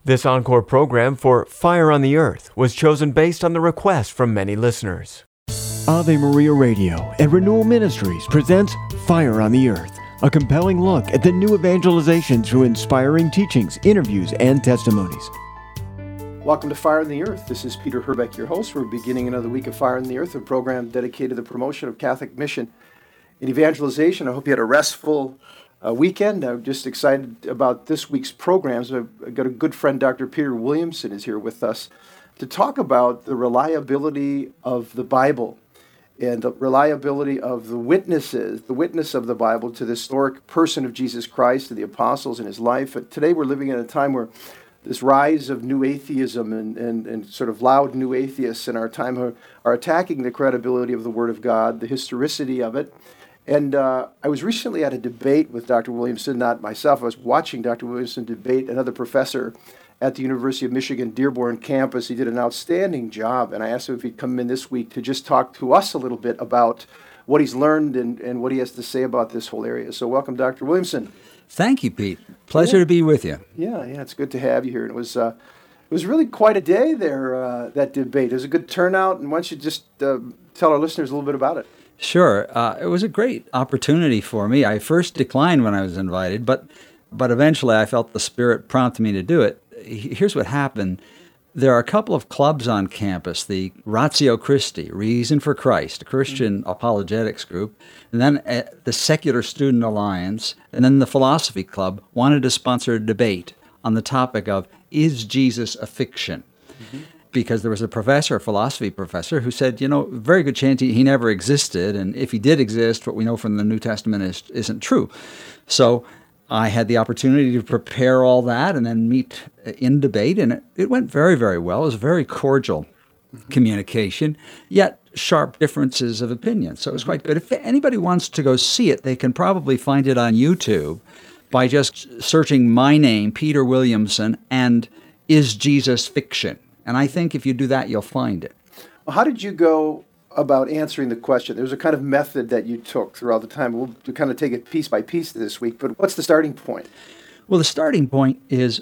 This encore program for Fire on the Earth was chosen based on the request from many listeners. Ave Maria Radio and Renewal Ministries presents Fire on the Earth, a compelling look at the new evangelization through inspiring teachings, interviews, and testimonies. Welcome to Fire on the Earth. This is Peter Herbeck, your host. We're beginning another week of Fire on the Earth, a program dedicated to the promotion of Catholic mission and evangelization. I hope you had a restful weekend. I'm just excited about this week's programs. I've got a good friend, Dr. Peter Williamson, is here with us to talk about the reliability of the Bible and the reliability of the witness of the Bible to the historic person of Jesus Christ, to the apostles and his life. But today we're living in a time where this rise of new atheism and sort of loud new atheists in our time are attacking the credibility of the Word of God, the historicity of it. And I was recently at a debate with Dr. Williamson, not myself. I was watching Dr. Williamson debate another professor at the University of Michigan Dearborn campus. He did an outstanding job, and I asked him if he'd come in this week to just talk to us a little bit about what he's learned and what he has to say about this whole area. So welcome, Dr. Williamson. Thank you, Pete. Pleasure to be with you. Yeah, it's good to have you here. And it was really quite a day there, that debate. It was a good turnout, and why don't you just tell our listeners a little bit about it? Sure. It was a great opportunity for me. I first declined when I was invited, but eventually I felt the Spirit prompt me to do it. Here's what happened. There are a couple of clubs on campus, the Ratio Christi, Reason for Christ, a Christian apologetics group, and then the Secular Student Alliance, and then the Philosophy Club wanted to sponsor a debate on the topic of, is Jesus a fiction? Mm-hmm. Because there was a philosophy professor, who said, very good chance he never existed, and if he did exist, what we know from the New Testament isn't true. So I had the opportunity to prepare all that and then meet in debate, and it went very, very well. It was very cordial communication, yet sharp differences of opinion. So it was quite good. If anybody wants to go see it, they can probably find it on YouTube by just searching my name, Peter Williamson, and Is Jesus Fiction? And I think if you do that, you'll find it. Well, how did you go about answering the question? There's a kind of method that you took throughout the time. We'll kind of take it piece by piece this week, but what's the starting point? Well, the starting point is,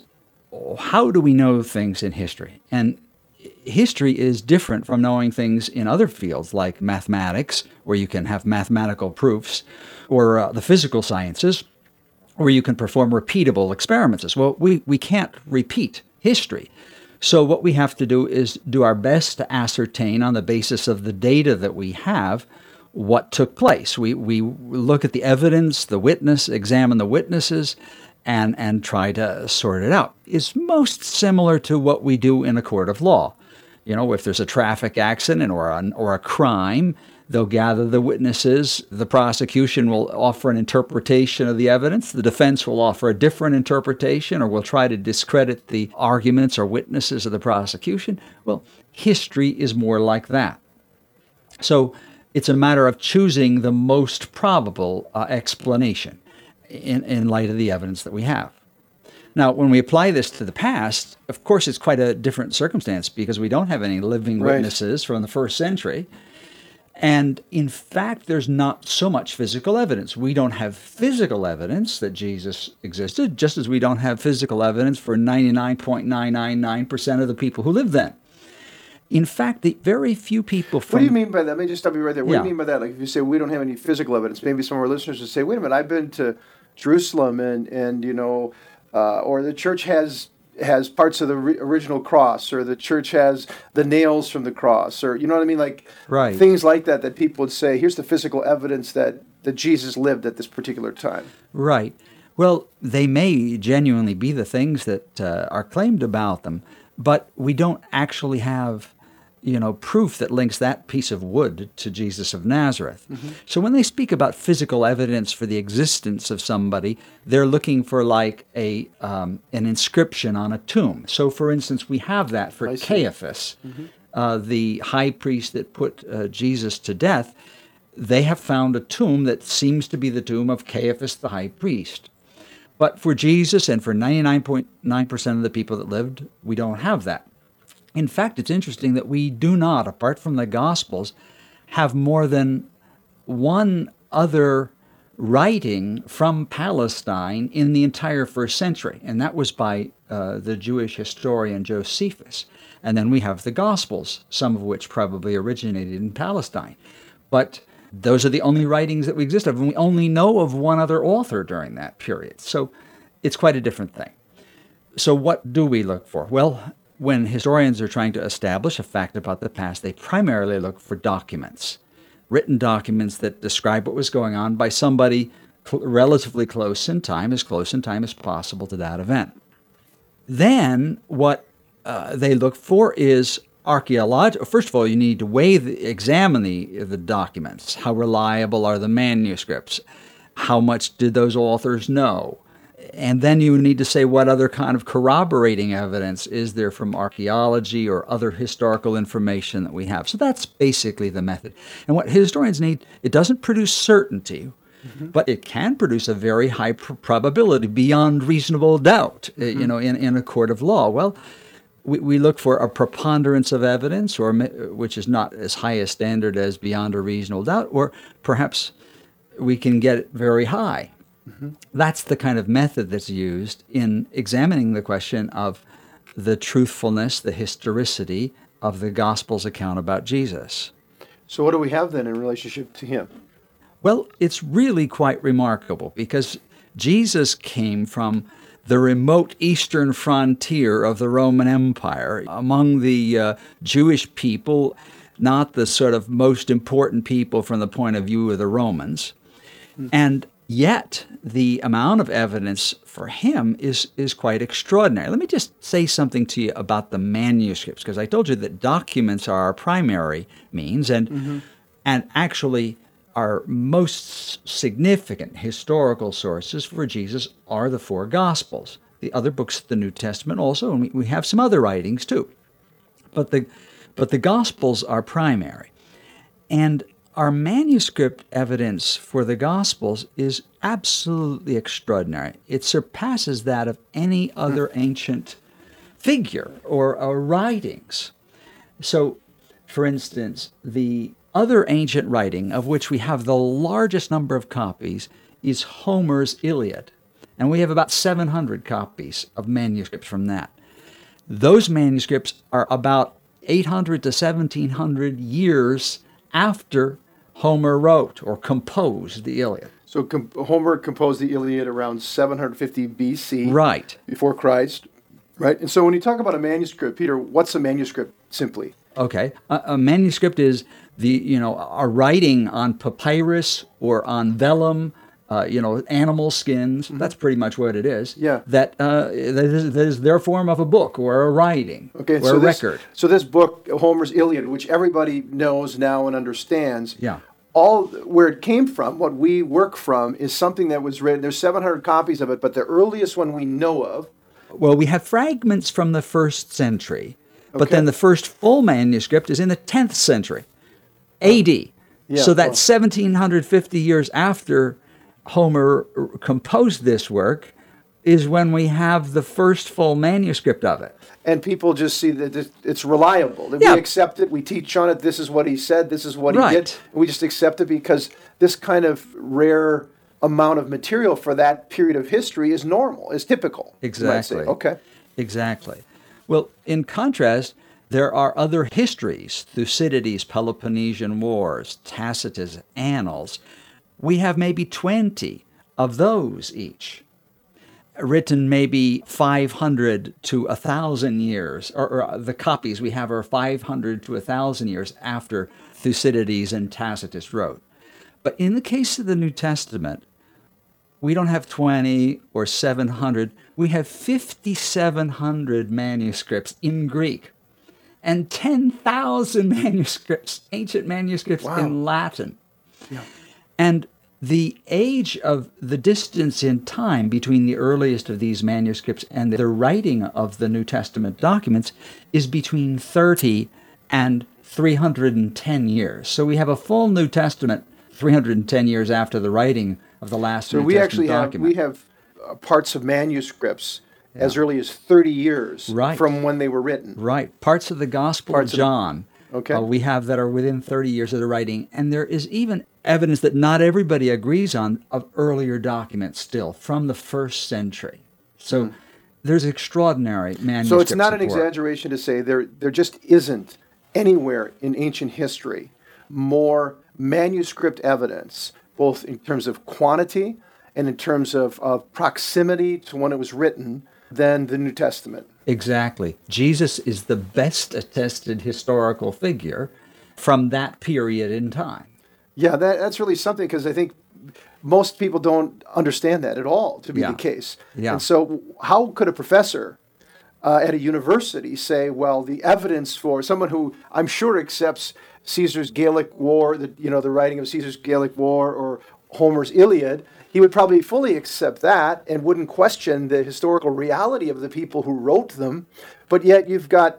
how do we know things in history? And history is different from knowing things in other fields like mathematics, where you can have mathematical proofs, or the physical sciences, where you can perform repeatable experiments. Well, we can't repeat history. So what we have to do is do our best to ascertain, on the basis of the data that we have, what took place. We look at the evidence, the witness, examine the witnesses, and try to sort it out. It's most similar to what we do in a court of law. If there's a traffic accident or a crime, they'll gather the witnesses. The prosecution will offer an interpretation of the evidence. The defense will offer a different interpretation, or will try to discredit the arguments or witnesses of the prosecution. Well, history is more like that. So it's a matter of choosing the most probable explanation in light of the evidence that we have. Now, when we apply this to the past, of course, it's quite a different circumstance, because we don't have any living witnesses from the first century. And in fact, there's not so much physical evidence. We don't have physical evidence that Jesus existed, just as we don't have physical evidence for 99.999% of the people who lived then. In fact, the very few people from... What do you mean by that? Let me just stop you right there. What do you mean by that? Like, if you say we don't have any physical evidence, maybe some of our listeners would say, wait a minute, I've been to Jerusalem and or the church has parts of the original cross, or the church has the nails from the cross, or you know what I mean? Like things like that people would say, here's the physical evidence that Jesus lived at this particular time. Right. Well, they may genuinely be the things that are claimed about them, but we don't actually have proof that links that piece of wood to Jesus of Nazareth. Mm-hmm. So when they speak about physical evidence for the existence of somebody, they're looking for like an inscription on a tomb. So for instance, we have that for Caiaphas, the high priest that put Jesus to death. They have found a tomb that seems to be the tomb of Caiaphas the high priest. But for Jesus and for 99.9% of the people that lived, we don't have that. In fact, it's interesting that we do not, apart from the Gospels, have more than one other writing from Palestine in the entire first century, and that was by the Jewish historian Josephus. And then we have the Gospels, some of which probably originated in Palestine. But those are the only writings that we exist of, and we only know of one other author during that period. So it's quite a different thing. So what do we look for? Well, when historians are trying to establish a fact about the past, they primarily look for documents, written documents that describe what was going on by somebody relatively close in time as possible to that event. Then what they look for is archaeological. First of all, you need to examine the documents. How reliable are the manuscripts? How much did those authors know? And then you need to say what other kind of corroborating evidence is there from archaeology or other historical information that we have. So that's basically the method. And what historians need, it doesn't produce certainty, but it can produce a very high probability, beyond reasonable doubt, in a court of law. Well, we look for a preponderance of evidence, which is not as high a standard as beyond a reasonable doubt, or perhaps we can get it very high. That's the kind of method that's used in examining the question of the truthfulness, the historicity of the Gospel's account about Jesus. So what do we have then in relationship to him? Well, it's really quite remarkable because Jesus came from the remote eastern frontier of the Roman Empire, among the Jewish people, not the sort of most important people from the point of view of the Romans. And yet, the amount of evidence for him is quite extraordinary. Let me just say something to you about the manuscripts, because I told you that documents are our primary means, and actually our most significant historical sources for Jesus are the four Gospels. The other books of the New Testament also, and we have some other writings too. But the Gospels are primary. And our manuscript evidence for the Gospels is absolutely extraordinary. It surpasses that of any other ancient figure or writings. So, for instance, the other ancient writing of which we have the largest number of copies is Homer's Iliad. And we have about 700 copies of manuscripts from that. Those manuscripts are about 800 to 1700 years after Homer wrote or composed the Iliad. So Homer composed the Iliad around 750 BC. Right. Before Christ. Right. And so when you talk about a manuscript, Peter, what's a manuscript simply? Okay. A manuscript is a writing on papyrus or on vellum, animal skins. That's pretty much what it is. Yeah. That is their form of a book or a writing or a record. So this book, Homer's Iliad, which everybody knows now and understands, all where it came from, what we work from, is something that was written. There's 700 copies of it, but the earliest one we know of. Well, we have fragments from the 1st century, but then the first full manuscript is in the 10th century, A.D. So that's 1750 years after Homer composed this work is when we have the first full manuscript of it. And people just see that it's reliable. That we accept it, we teach on it, this is what he said, this is what he did. We just accept it because this kind of rare amount of material for that period of history is normal, is typical. Exactly. Okay. Exactly. Well, in contrast, there are other histories, Thucydides' Peloponnesian Wars, Tacitus' Annals. We have maybe 20 of those each, written maybe 500 to 1,000 years, or the copies we have are 500 to 1,000 years after Thucydides and Tacitus wrote. But in the case of the New Testament, we don't have 20 or 700. We have 5,700 manuscripts in Greek and 10,000 manuscripts, ancient manuscripts in Latin. Yeah. And the age of the distance in time between the earliest of these manuscripts and the writing of the New Testament documents is between 30 and 310 years. So we have a full New Testament 310 years after the writing of the last New Testament document. We have parts of manuscripts as early as 30 years from when they were written. Right. Parts of the Gospel of John we have that are within 30 years of the writing. And there is even evidence that not everybody agrees on of earlier documents still from the 1st century. So There's extraordinary manuscript So it's not an support. exaggeration to say there just isn't anywhere in ancient history more manuscript evidence, both in terms of quantity and in terms of proximity to when it was written, than the New Testament. Exactly. Jesus is the best attested historical figure from that period in time. Yeah, that's really something, because I think most people don't understand that at all to be Yeah. the case. Yeah. And so how could a professor at a university say, well, the evidence for someone who I'm sure accepts Caesar's Gallic War, the writing of Caesar's Gallic War or Homer's Iliad, he would probably fully accept that and wouldn't question the historical reality of the people who wrote them. But yet you've got,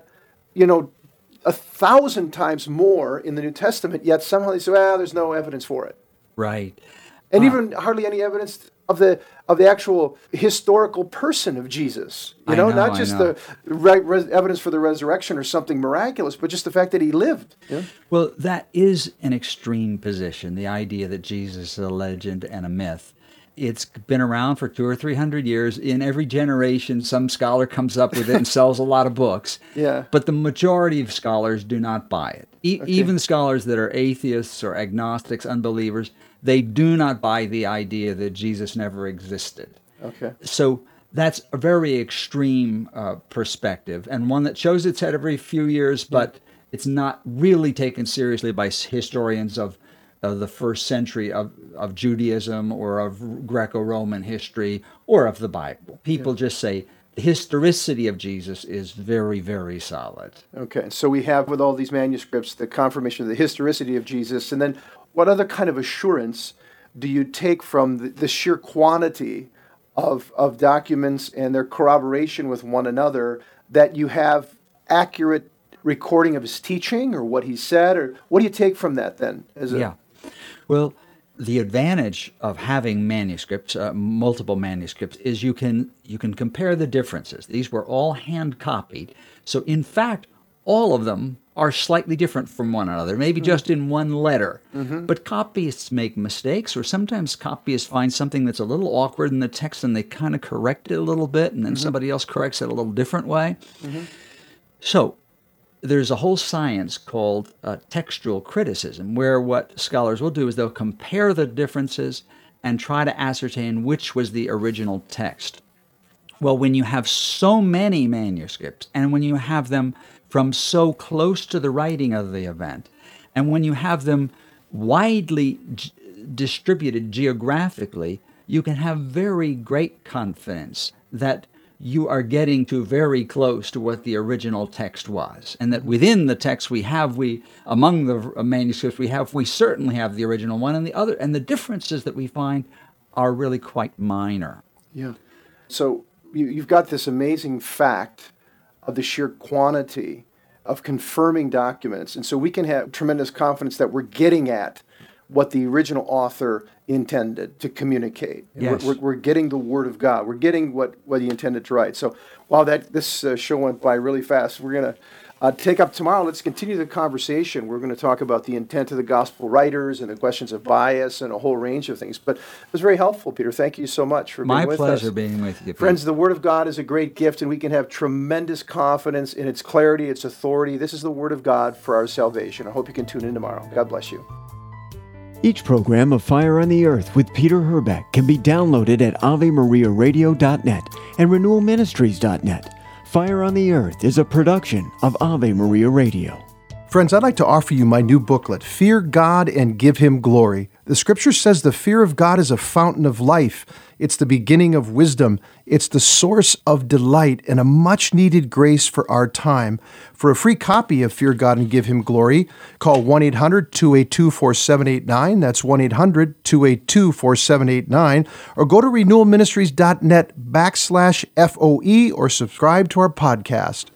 1,000 times more in the New Testament, yet somehow they say, there's no evidence for it. Right. And even hardly any evidence of the actual historical person of Jesus. Not just the evidence for the resurrection or something miraculous, but just the fact that he lived. Yeah? Well, that is an extreme position, the idea that Jesus is a legend and a myth. It's been around for 200 or 300 years. In every generation, some scholar comes up with it and sells a lot of books. Yeah. But the majority of scholars do not buy it. Okay. Even scholars that are atheists or agnostics, unbelievers, they do not buy the idea that Jesus never existed. Okay. So that's a very extreme perspective, and one that shows its head every few years, but it's not really taken seriously by historians of the first century of Judaism or of Greco-Roman history or of the Bible. People just say the historicity of Jesus is very, very solid. Okay, so we have with all these manuscripts the confirmation of the historicity of Jesus, and then what other kind of assurance do you take from the sheer quantity of documents and their corroboration with one another that you have accurate recording of his teaching or what he said, or what do you take from that then? Well, the advantage of having manuscripts, multiple manuscripts, is you can compare the differences. These were all hand copied, so in fact, all of them are slightly different from one another, maybe just in one letter. Mm-hmm. But copyists make mistakes, or sometimes copyists find something that's a little awkward in the text and they kind of correct it a little bit, and then somebody else corrects it a little different way. Mm-hmm. So there's a whole science called textual criticism, where what scholars will do is they'll compare the differences and try to ascertain which was the original text. Well, when you have so many manuscripts, and when you have them from so close to the writing of the event, and when you have them widely distributed geographically, you can have very great confidence that you are getting to very close to what the original text was, and that within the text among the manuscripts we certainly have the original one, and the differences that we find are really quite minor. Yeah. So you've got this amazing fact of the sheer quantity of confirming documents, and so we can have tremendous confidence that we're getting at what the original author intended to communicate. Yes. We're getting the Word of God. We're getting what he intended to write. So while this show went by really fast, we're going to take up tomorrow. Let's continue the conversation. We're going to talk about the intent of the gospel writers and the questions of bias and a whole range of things. But it was very helpful, Peter. Thank you so much for being with us. My pleasure being with you, Peter. Friends, the Word of God is a great gift, and we can have tremendous confidence in its clarity, its authority. This is the Word of God for our salvation. I hope you can tune in tomorrow. God bless you. Each program of Fire on the Earth with Peter Herbeck can be downloaded at AveMariaRadio.net and RenewalMinistries.net. Fire on the Earth is a production of Ave Maria Radio. Friends, I'd like to offer you my new booklet, Fear God and Give Him Glory. The Scripture says the fear of God is a fountain of life. It's the beginning of wisdom. It's the source of delight and a much-needed grace for our time. For a free copy of Fear God and Give Him Glory, call 1-800-282-4789. That's 1-800-282-4789. Or go to renewalministries.net /FOE or subscribe to our podcast.